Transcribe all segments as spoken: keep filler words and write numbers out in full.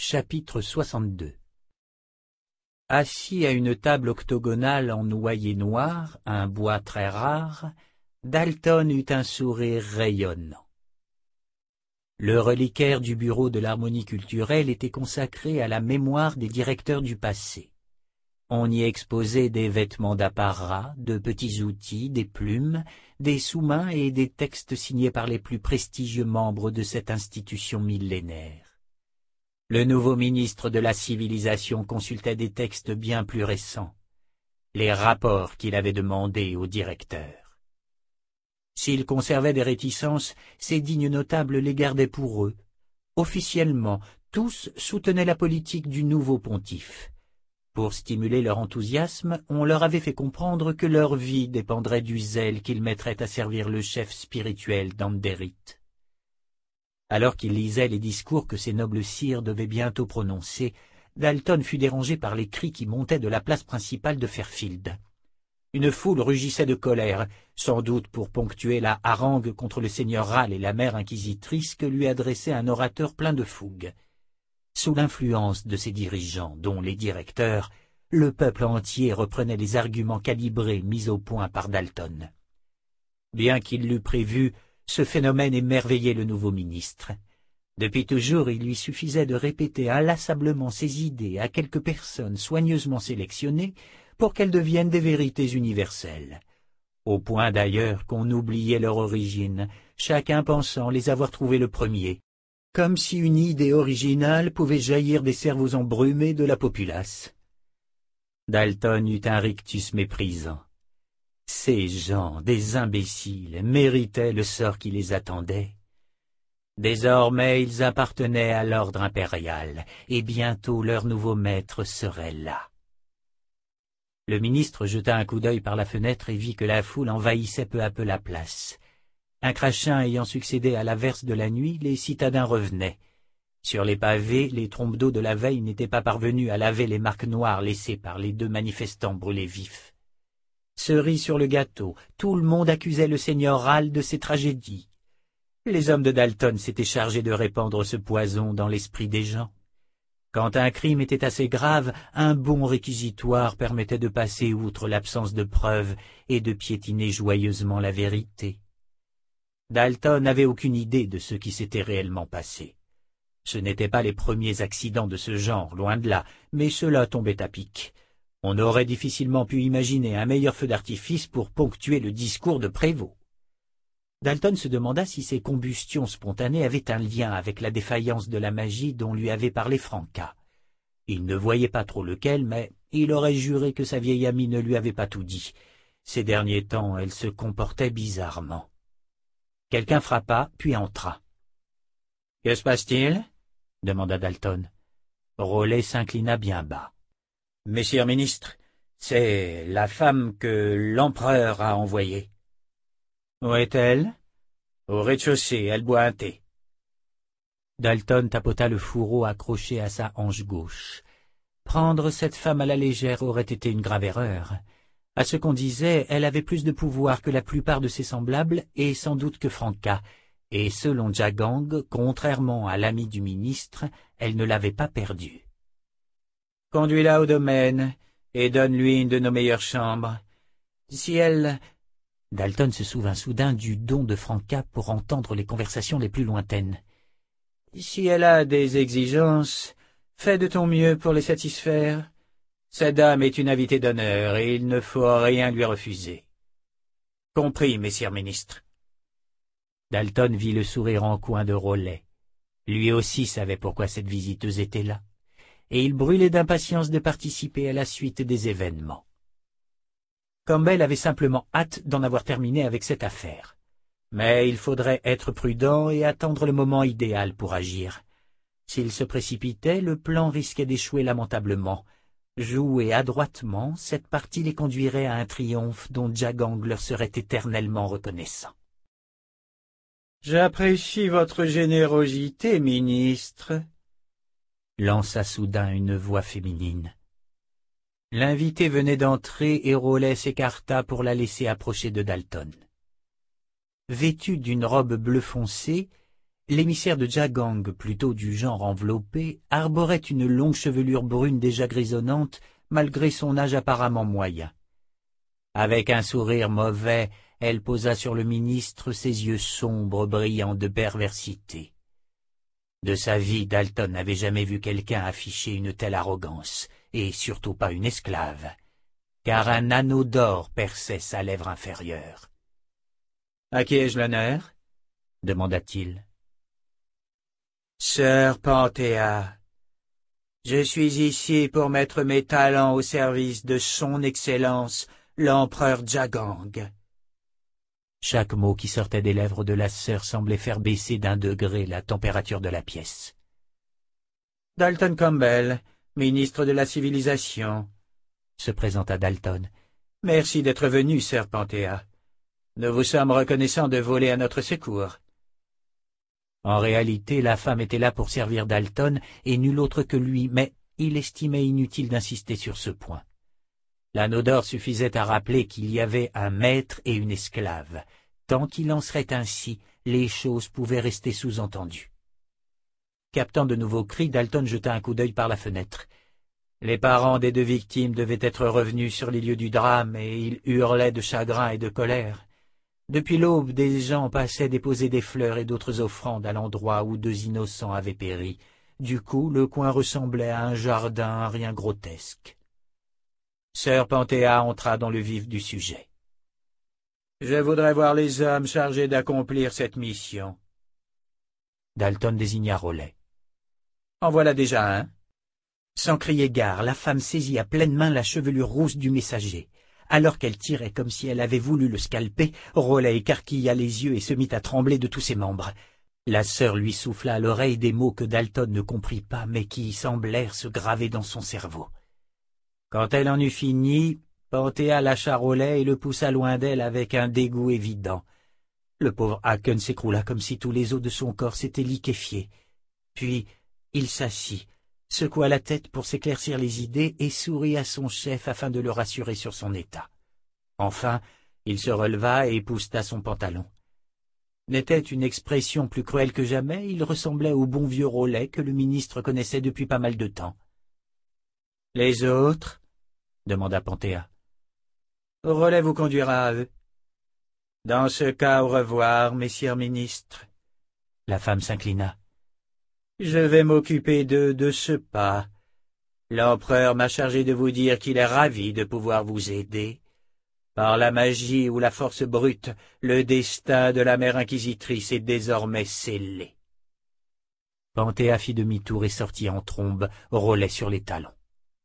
Chapitre soixante-deux. Assis à une table octogonale en noyer noir, un bois très rare, Dalton eut un sourire rayonnant. Le reliquaire du bureau de l'harmonie culturelle était consacré à la mémoire des directeurs du passé. On y exposait des vêtements d'apparat, de petits outils, des plumes, des sous-mains et des textes signés par les plus prestigieux membres de cette institution millénaire. Le nouveau ministre de la civilisation consultait des textes bien plus récents, les rapports qu'il avait demandés au directeur. S'il conservait des réticences, ces dignes notables les gardaient pour eux. Officiellement, tous soutenaient la politique du nouveau pontife. Pour stimuler leur enthousiasme, on leur avait fait comprendre que leur vie dépendrait du zèle qu'ils mettraient à servir le chef spirituel d'Anderit. Alors qu'il lisait les discours que ces nobles sires devaient bientôt prononcer, Dalton fut dérangé par les cris qui montaient de la place principale de Fairfield. Une foule rugissait de colère, sans doute pour ponctuer la harangue contre le seigneur Rale et la mère inquisitrice que lui adressait un orateur plein de fougue. Sous l'influence de ces dirigeants, dont les directeurs, le peuple entier reprenait les arguments calibrés mis au point par Dalton. Bien qu'il l'eût prévu, ce phénomène émerveillait le nouveau ministre. Depuis toujours, il lui suffisait de répéter inlassablement ses idées à quelques personnes soigneusement sélectionnées pour qu'elles deviennent des vérités universelles. Au point d'ailleurs qu'on oubliait leur origine, chacun pensant les avoir trouvées le premier, comme si une idée originale pouvait jaillir des cerveaux embrumés de la populace. Dalton eut un rictus méprisant. Ces gens, des imbéciles, méritaient le sort qui les attendait. Désormais, ils appartenaient à l'ordre impérial, et bientôt leur nouveau maître serait là. Le ministre jeta un coup d'œil par la fenêtre et vit que la foule envahissait peu à peu la place. Un crachin ayant succédé à l'averse de la nuit, les citadins revenaient. Sur les pavés, les trompes d'eau de la veille n'étaient pas parvenues à laver les marques noires laissées par les deux manifestants brûlés vifs. Cerise sur le gâteau, tout le monde accusait le seigneur Rale de ses tragédies. Les hommes de Dalton s'étaient chargés de répandre ce poison dans l'esprit des gens. Quand un crime était assez grave, un bon réquisitoire permettait de passer outre l'absence de preuves et de piétiner joyeusement la vérité. Dalton n'avait aucune idée de ce qui s'était réellement passé. Ce n'étaient pas les premiers accidents de ce genre, loin de là, mais cela tombait à pic. On aurait difficilement pu imaginer un meilleur feu d'artifice pour ponctuer le discours de Prévost. Dalton se demanda si ces combustions spontanées avaient un lien avec la défaillance de la magie dont lui avait parlé Franca. Il ne voyait pas trop lequel, mais il aurait juré que sa vieille amie ne lui avait pas tout dit. Ces derniers temps, elle se comportait bizarrement. Quelqu'un frappa, puis entra. « Que se passe-t-il » demanda Dalton. Rollet s'inclina bien bas. « Messire ministre, c'est la femme que l'empereur a envoyée. »« Où est-elle ?»« Au rez-de-chaussée, elle boit un thé. » Dalton tapota le fourreau accroché à sa hanche gauche. Prendre cette femme à la légère aurait été une grave erreur. À ce qu'on disait, elle avait plus de pouvoir que la plupart de ses semblables, et sans doute que Franca, et selon Jagang, contrairement à l'ami du ministre, elle ne l'avait pas perdu. « Conduis-la au domaine, et donne-lui une de nos meilleures chambres. Si elle... » Dalton se souvint soudain du don de Franca pour entendre les conversations les plus lointaines. « Si elle a des exigences, fais de ton mieux pour les satisfaire. Cette dame est une invitée d'honneur, et il ne faut rien lui refuser. »« Compris, messire ministre. » Dalton vit le sourire en coin de Rollet. Lui aussi savait pourquoi cette visiteuse était là, et il brûlait d'impatience de participer à la suite des événements. Campbell avait simplement hâte d'en avoir terminé avec cette affaire. Mais il faudrait être prudent et attendre le moment idéal pour agir. S'il se précipitait, le plan risquait d'échouer lamentablement. Jouer adroitement, cette partie les conduirait à un triomphe dont Jagang leur serait éternellement reconnaissant. « J'apprécie votre générosité, ministre, » lança soudain une voix féminine. L'invité venait d'entrer et Rollet s'écarta pour la laisser approcher de Dalton. Vêtue d'une robe bleu foncé, L'émissaire de Jagang, plutôt du genre enveloppé, arborait une longue chevelure brune déjà grisonnante, malgré son âge apparemment moyen. Avec un sourire mauvais, elle posa sur le ministre ses yeux sombres brillants de perversité. De sa vie, Dalton n'avait jamais vu quelqu'un afficher une telle arrogance, et surtout pas une esclave, car un anneau d'or perçait sa lèvre inférieure. « À qui ai-je l'honneur » demanda-t-il. « Sœur Panthéa, je suis ici pour mettre mes talents au service de son Excellence, l'empereur Jagang. » Chaque mot qui sortait des lèvres de la sœur semblait faire baisser d'un degré la température de la pièce. « Dalton Campbell, ministre de la Civilisation, » se présenta Dalton. « Merci d'être venu, sœur Panthéa. Nous vous sommes reconnaissants de voler à notre secours. » En réalité, la femme était là pour servir Dalton et nul autre que lui, mais il estimait inutile d'insister sur ce point. L'anneau d'or suffisait à rappeler qu'il y avait un maître et une esclave. Tant qu'il en serait ainsi, les choses pouvaient rester sous-entendues. Captant de nouveaux cris, Dalton jeta un coup d'œil par la fenêtre. Les parents des deux victimes devaient être revenus sur les lieux du drame et ils hurlaient de chagrin et de colère. Depuis l'aube, des gens passaient déposer des fleurs et d'autres offrandes à l'endroit où deux innocents avaient péri. Du coup, le coin ressemblait à un jardin rien grotesque. Sœur Panthéa entra dans le vif du sujet. « Je voudrais voir les hommes chargés d'accomplir cette mission. » Dalton désigna Rollet. « En voilà déjà un. » Sans crier gare, la femme saisit à pleine main la chevelure rousse du messager. Alors qu'elle tirait comme si elle avait voulu le scalper, Rollet écarquilla les yeux et se mit à trembler de tous ses membres. La sœur lui souffla à l'oreille des mots que Dalton ne comprit pas, mais qui semblèrent se graver dans son cerveau. Quand elle en eut fini, Panthéa lâcha Rollet et le poussa loin d'elle avec un dégoût évident. Le pauvre Haken s'écroula comme si tous les os de son corps s'étaient liquéfiés. Puis il s'assit, secoua la tête pour s'éclaircir les idées et sourit à son chef afin de le rassurer sur son état. Enfin, il se releva et épousteta son pantalon. N'était une expression plus cruelle que jamais, il ressemblait au bon vieux Rollet que le ministre connaissait depuis pas mal de temps. « Les autres ?» demanda Panthéa. « Rollet vous conduira à eux. »« Dans ce cas, au revoir, messieurs ministres. » La femme s'inclina. « Je vais m'occuper d'eux de ce pas. L'empereur m'a chargé de vous dire qu'il est ravi de pouvoir vous aider. Par la magie ou la force brute, le destin de la mère inquisitrice est désormais scellé. » Panthéa fit demi-tour et sortit en trombe, Rollet sur les talons.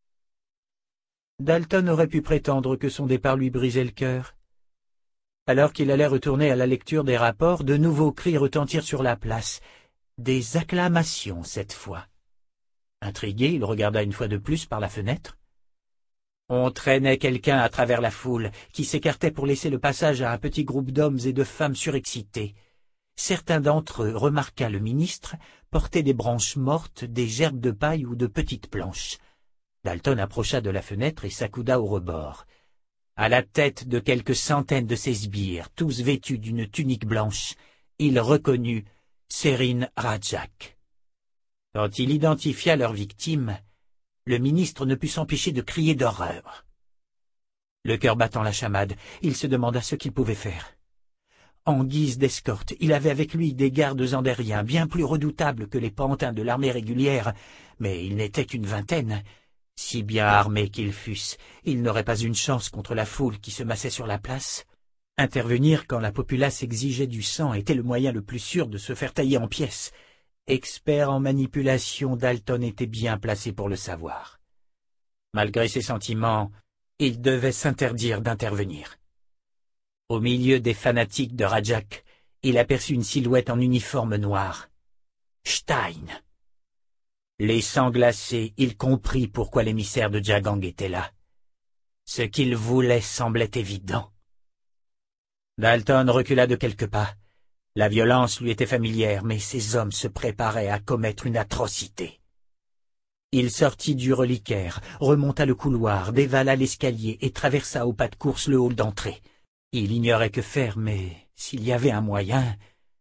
Dalton aurait pu prétendre que son départ lui brisait le cœur. Alors qu'il allait retourner à la lecture des rapports, de nouveaux cris retentirent sur la place. Des acclamations cette fois. Intrigué, il regarda une fois de plus par la fenêtre. On traînait quelqu'un à travers la foule, qui s'écartait pour laisser le passage à un petit groupe d'hommes et de femmes surexcités. Certains d'entre eux, remarqua le ministre, portaient des branches mortes, des gerbes de paille ou de petites planches. Dalton approcha de la fenêtre et s'accouda au rebord. À la tête de quelques centaines de ses sbires, tous vêtus d'une tunique blanche, il reconnut Serine Rajak. Quand il identifia leur victime, le ministre ne put s'empêcher de crier d'horreur. Le cœur battant la chamade, il se demanda ce qu'il pouvait faire. En guise d'escorte, il avait avec lui des gardes andériens, bien plus redoutables que les pantins de l'armée régulière, mais ils n'étaient qu'une vingtaine. Si bien armés qu'ils fussent, ils n'auraient pas une chance contre la foule qui se massait sur la place. Intervenir quand la populace exigeait du sang était le moyen le plus sûr de se faire tailler en pièces. Expert en manipulation, Dalton était bien placé pour le savoir. Malgré ses sentiments, il devait s'interdire d'intervenir. Au milieu des fanatiques de Rajak, il aperçut une silhouette en uniforme noir. Stein. Les sangs glacés, il comprit pourquoi l'émissaire de Jagang était là. Ce qu'il voulait semblait évident. Dalton recula de quelques pas. La violence lui était familière, mais ces hommes se préparaient à commettre une atrocité. Il sortit du reliquaire, remonta le couloir, dévala l'escalier et traversa au pas de course le hall d'entrée. Il ignorait que faire, mais s'il y avait un moyen...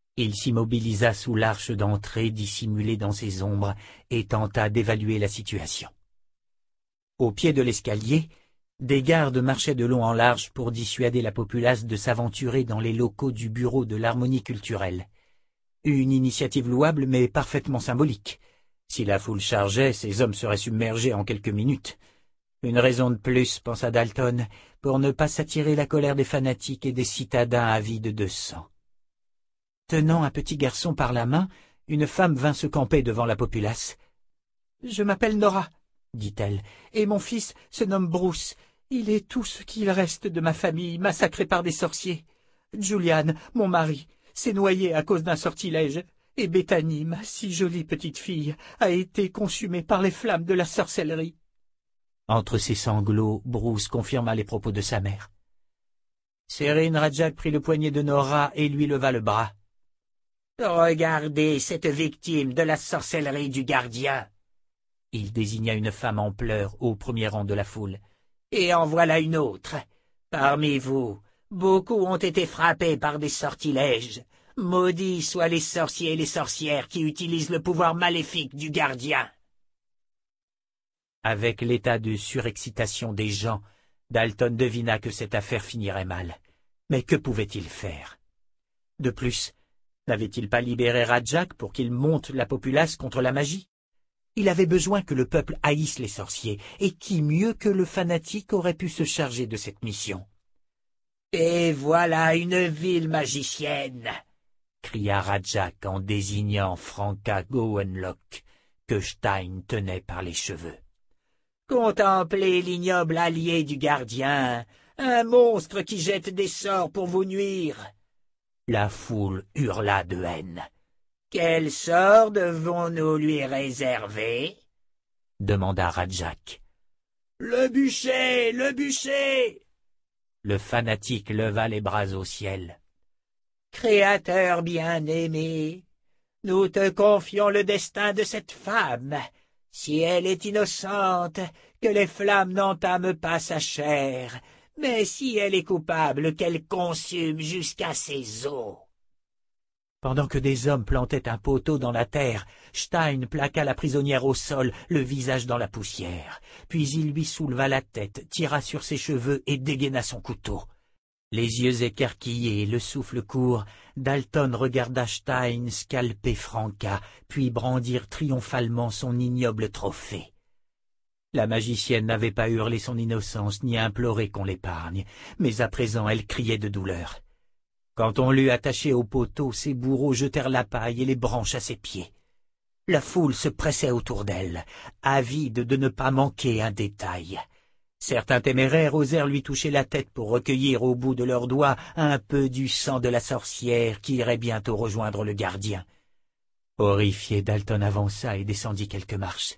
Il s'immobilisa sous l'arche d'entrée dissimulée dans ses ombres et tenta d'évaluer la situation. Au pied de l'escalier, des gardes marchaient de long en large pour dissuader la populace de s'aventurer dans les locaux du bureau de l'harmonie culturelle. Une initiative louable mais parfaitement symbolique. Si la foule chargeait, ces hommes seraient submergés en quelques minutes. Une raison de plus, pensa Dalton, pour ne pas s'attirer la colère des fanatiques et des citadins avides de sang. Tenant un petit garçon par la main, une femme vint se camper devant la populace. « Je m'appelle Nora, » dit-elle, « et mon fils se nomme Bruce. Il est tout ce qu'il reste de ma famille, massacrée par des sorciers. Julian, mon mari, s'est noyé à cause d'un sortilège, et Bethany, ma si jolie petite fille, a été consumée par les flammes de la sorcellerie. » Entre ses sanglots, Bruce confirma les propos de sa mère. Serin Rajak prit le poignet de Nora et lui leva le bras. « Regardez cette victime de la sorcellerie du gardien !» Il désigna une femme en pleurs au premier rang de la foule. « Et en voilà une autre. Parmi vous, beaucoup ont été frappés par des sortilèges. Maudits soient les sorciers et les sorcières qui utilisent le pouvoir maléfique du gardien. » Avec l'état de surexcitation des gens, Dalton devina que cette affaire finirait mal. Mais que pouvait-il faire? De plus, n'avait-il pas libéré Rajak pour qu'il monte la populace contre la magie? Il avait besoin que le peuple haïsse les sorciers, et qui mieux que le fanatique aurait pu se charger de cette mission? « Et voilà une ville magicienne !» cria Rajak en désignant Franca Gowenlock, que Stein tenait par les cheveux. « Contemplez l'ignoble allié du gardien, un monstre qui jette des sorts pour vous nuire. » La foule hurla de haine. « Quel sort devons-nous lui réserver ?» demanda Rajak. « Le bûcher, le bûcher !» Le fanatique leva les bras au ciel. « Créateur bien-aimé, nous te confions le destin de cette femme. Si elle est innocente, que les flammes n'entament pas sa chair, mais si elle est coupable, qu'elle consume jusqu'à ses os. » Pendant que des hommes plantaient un poteau dans la terre, Stein plaqua la prisonnière au sol, le visage dans la poussière. Puis il lui souleva la tête, tira sur ses cheveux et dégaina son couteau. Les yeux écarquillés, le souffle court, Dalton regarda Stein scalper Franca, puis brandir triomphalement son ignoble trophée. La magicienne n'avait pas hurlé son innocence ni imploré qu'on l'épargne, mais à présent elle criait de douleur. Quand on l'eut attaché au poteau, ses bourreaux jetèrent la paille et les branches à ses pieds. La foule se pressait autour d'elle, avide de ne pas manquer un détail. Certains téméraires osèrent lui toucher la tête pour recueillir au bout de leurs doigts un peu du sang de la sorcière qui irait bientôt rejoindre le gardien. Horrifié, Dalton avança et descendit quelques marches.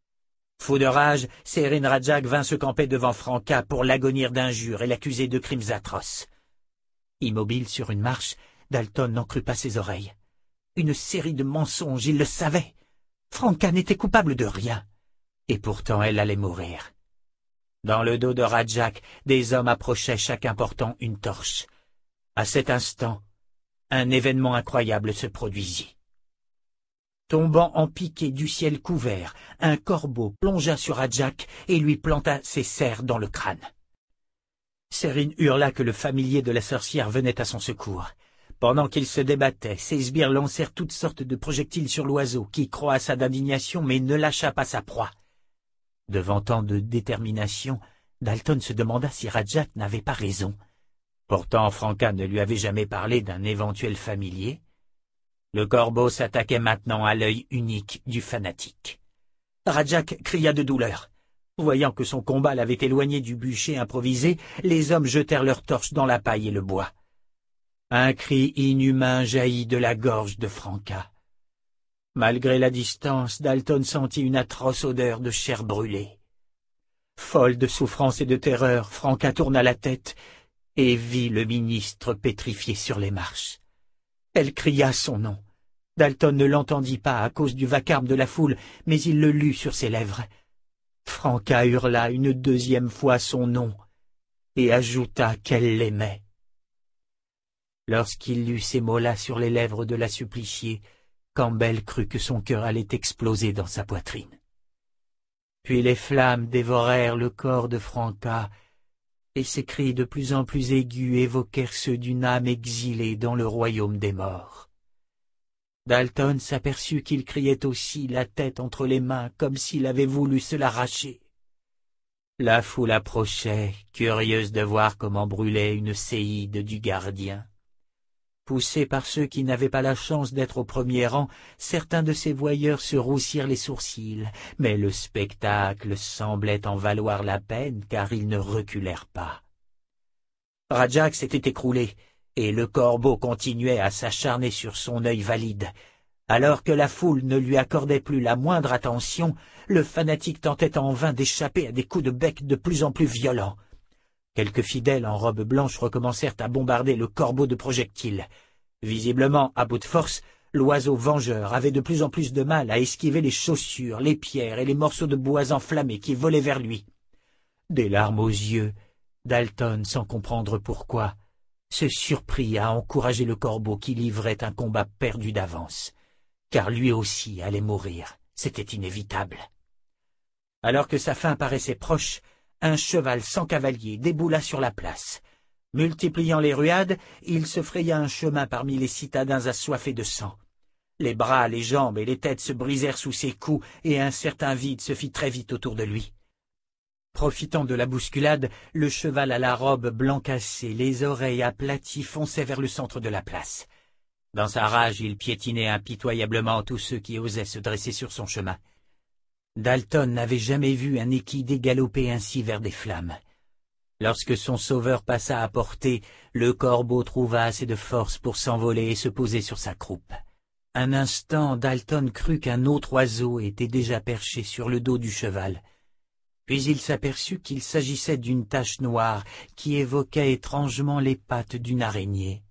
Fou de rage, Serin Rajak vint se camper devant Franca pour l'agonir d'injures et l'accuser de crimes atroces. Immobile sur une marche, Dalton n'en crut pas ses oreilles. Une série de mensonges, il le savait. Franca n'était coupable de rien. Et pourtant elle allait mourir. Dans le dos de Rajak, des hommes approchaient, chacun portant une torche. À cet instant, un événement incroyable se produisit. Tombant en piqué du ciel couvert, un corbeau plongea sur Rajak et lui planta ses serres dans le crâne. Serin hurla que le familier de la sorcière venait à son secours. Pendant qu'il se débattait, ses sbires lancèrent toutes sortes de projectiles sur l'oiseau, qui croassa d'indignation mais ne lâcha pas sa proie. Devant tant de détermination, Dalton se demanda si Rajak n'avait pas raison. Pourtant Franca ne lui avait jamais parlé d'un éventuel familier. Le corbeau s'attaquait maintenant à l'œil unique du fanatique. Rajak cria de douleur. Voyant que son combat l'avait éloigné du bûcher improvisé, les hommes jetèrent leurs torches dans la paille et le bois. Un cri inhumain jaillit de la gorge de Franca. Malgré la distance, Dalton sentit une atroce odeur de chair brûlée. Folle de souffrance et de terreur, Franca tourna la tête et vit le ministre pétrifié sur les marches. Elle cria son nom. Dalton ne l'entendit pas à cause du vacarme de la foule, mais il le lut sur ses lèvres. Franca hurla une deuxième fois son nom et ajouta qu'elle l'aimait. Lorsqu'il lut ces mots-là sur les lèvres de la suppliciée, Campbell crut que son cœur allait exploser dans sa poitrine. Puis les flammes dévorèrent le corps de Franca, et ses cris de plus en plus aigus évoquèrent ceux d'une âme exilée dans le royaume des morts. Dalton s'aperçut qu'il criait aussi, la tête entre les mains, comme s'il avait voulu se l'arracher. La foule approchait, curieuse de voir comment brûlait une séide du gardien. Poussés par ceux qui n'avaient pas la chance d'être au premier rang, certains de ces voyeurs se roussirent les sourcils, mais le spectacle semblait en valoir la peine car ils ne reculèrent pas. Rajak s'était écroulé, et le corbeau continuait à s'acharner sur son œil valide. Alors que la foule ne lui accordait plus la moindre attention, le fanatique tentait en vain d'échapper à des coups de bec de plus en plus violents. Quelques fidèles en robe blanche recommencèrent à bombarder le corbeau de projectiles. Visiblement, à bout de force, l'oiseau vengeur avait de plus en plus de mal à esquiver les chaussures, les pierres et les morceaux de bois enflammés qui volaient vers lui. Des larmes aux yeux, Dalton, sans comprendre pourquoi, se surprit à encourager le corbeau qui livrait un combat perdu d'avance, car lui aussi allait mourir, c'était inévitable. Alors que sa fin paraissait proche, un cheval sans cavalier déboula sur la place. Multipliant les ruades, il se fraya un chemin parmi les citadins assoiffés de sang. Les bras, les jambes et les têtes se brisèrent sous ses coups et un certain vide se fit très vite autour de lui. Profitant de la bousculade, le cheval à la robe blanc cassée, les oreilles aplaties, fonçait vers le centre de la place. Dans sa rage, il piétinait impitoyablement tous ceux qui osaient se dresser sur son chemin. Dalton n'avait jamais vu un équidé galoper ainsi vers des flammes. Lorsque son sauveur passa à portée, le corbeau trouva assez de force pour s'envoler et se poser sur sa croupe. Un instant, Dalton crut qu'un autre oiseau était déjà perché sur le dos du cheval. Puis il s'aperçut qu'il s'agissait d'une tache noire qui évoquait étrangement les pattes d'une araignée.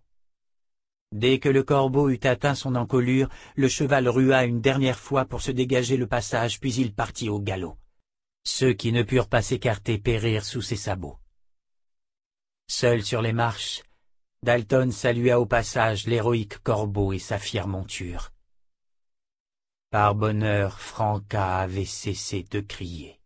Dès que le corbeau eut atteint son encolure, le cheval rua une dernière fois pour se dégager le passage, puis il partit au galop. Ceux qui ne purent pas s'écarter périrent sous ses sabots. Seul sur les marches, Dalton salua au passage l'héroïque corbeau et sa fière monture. Par bonheur, Franca avait cessé de crier.